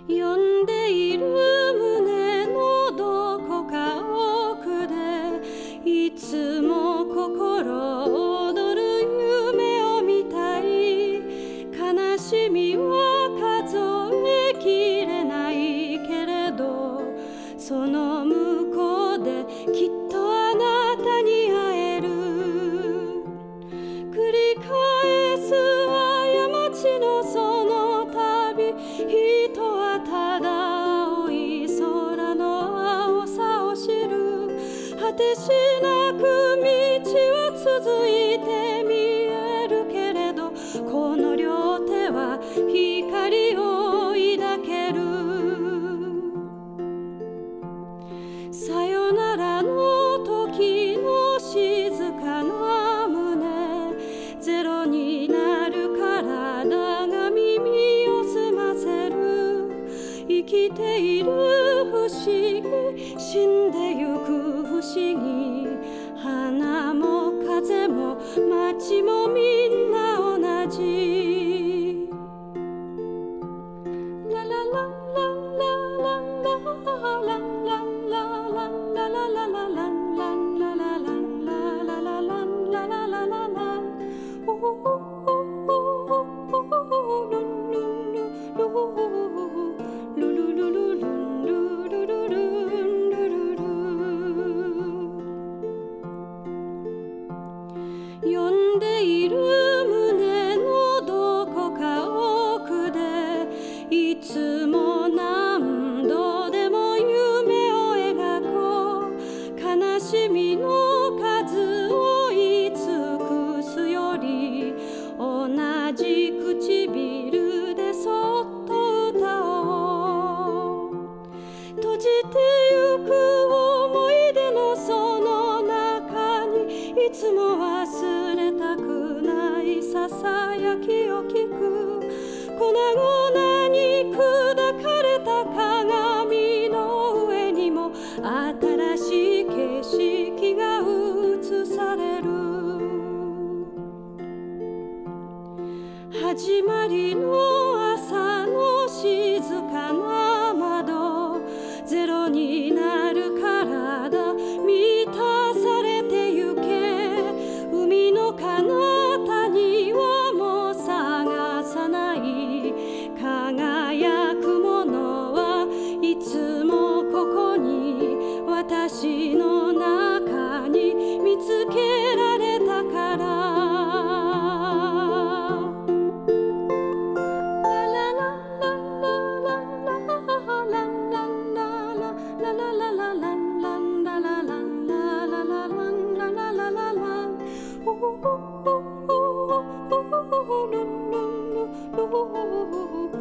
呼んでいる胸のどこか奥でいつも心躍る夢を見たい。悲しみは数えきれないけれど、その向こうできっとあなたに会える。繰り返す過ちのその旅、人はただ青い空の青さを知る。果てしなく道は続いて見えるけれど、この両手は光を抱ける。さよならの時の静かな胸、ゼロになる体が耳を澄ませる。生きている不思議、死んでゆく不思議。花も風も街もみんな同じ。ララララララララララララ呼んでいる胸のどこか奥でいつも何度でも夢を描こう。悲しみの数を言い尽くすより、同じ唇でそっと歌おう。閉じてゆく思い出のその中に、いつも忘れたくないささやきを聞く。粉々に砕かれた鏡の上にも新しい景色が映される。始まりの朝の静かな窓、ゼロになる体満たされてゆけ。海の彼方にはもう探さない。輝くものはいつもここに、私の中に見つけられたから。Oh